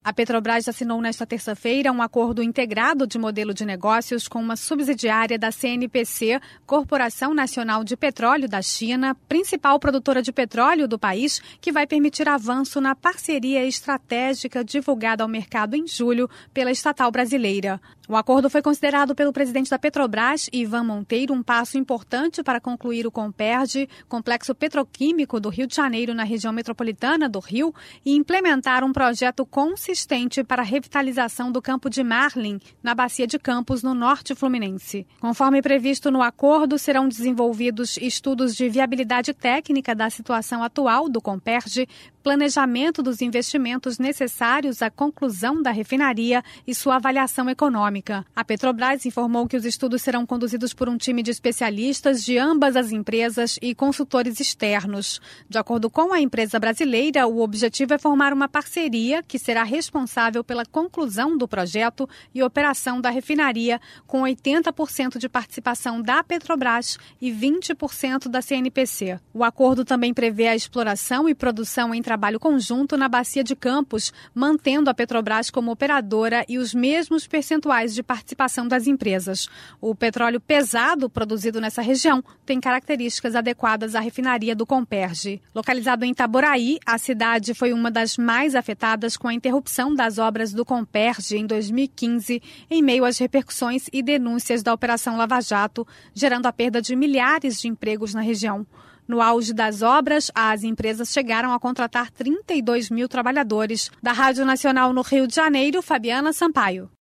A Petrobras assinou nesta terça-feira um acordo integrado de modelo de negócios com uma subsidiária da CNPC, Corporação Nacional de Petróleo da China, principal produtora de petróleo do país, que vai permitir avanço na parceria estratégica divulgada ao mercado em julho pela estatal brasileira. O acordo foi considerado pelo presidente da Petrobras, Ivan Monteiro, um passo importante para concluir o Comperj, complexo petroquímico do Rio de Janeiro, na região metropolitana do Rio, e implementar um projeto consistente para a revitalização do campo de Marlim, na Bacia de Campos, no norte fluminense. Conforme previsto no acordo, serão desenvolvidos estudos de viabilidade técnica da situação atual do Comperj, planejamento dos investimentos necessários à conclusão da refinaria e sua avaliação econômica. A Petrobras informou que os estudos serão conduzidos por um time de especialistas de ambas as empresas e consultores externos. De acordo com a empresa brasileira, o objetivo é formar uma parceria que será responsável pela conclusão do projeto e operação da refinaria, com 80% de participação da Petrobras e 20% da CNPC. O acordo também prevê a exploração e produção em trabalho conjunto na Bacia de Campos, mantendo a Petrobras como operadora e os mesmos percentuais de participação das empresas. O petróleo pesado produzido nessa região tem características adequadas à refinaria do Comperj. Localizado em Itaboraí, a cidade foi uma das mais afetadas com a interrupção das obras do Comperj em 2015, em meio às repercussões e denúncias da Operação Lava Jato, gerando a perda de milhares de empregos na região. No auge das obras, as empresas chegaram a contratar 32 mil trabalhadores. Da Rádio Nacional no Rio de Janeiro, Fabiana Sampaio.